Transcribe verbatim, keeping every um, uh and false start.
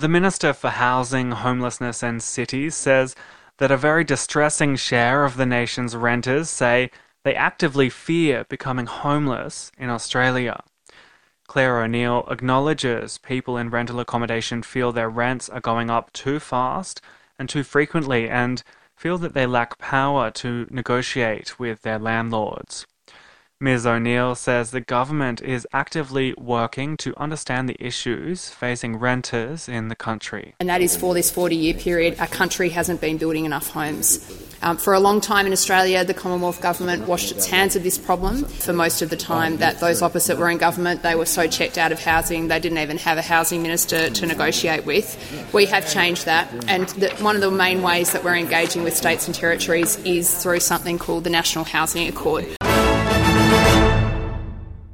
The Minister for Housing, Homelessness and Cities says that a very distressing share of the nation's renters say they actively fear becoming homeless in Australia. Claire O'Neill acknowledges people in rental accommodation feel their rents are going up too fast and too frequently and feel that they lack power to negotiate with their landlords. Miz O'Neill says the government is actively working to understand the issues facing renters in the country. And that is for this forty-year period, our country hasn't been building enough homes. Um, for a long time in Australia, the Commonwealth Government washed its hands of this problem. For most of the time that those opposite were in government, they were so checked out of housing, they didn't even have a housing minister to negotiate with. We have changed that, and the, one of the main ways that we're engaging with states and territories is through something called the National Housing Accord.